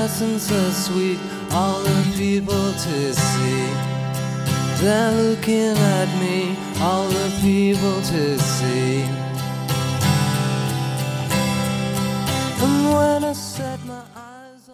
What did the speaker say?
nice and so sweet, all the people to see. They're looking at me, all the people to see. And when I set my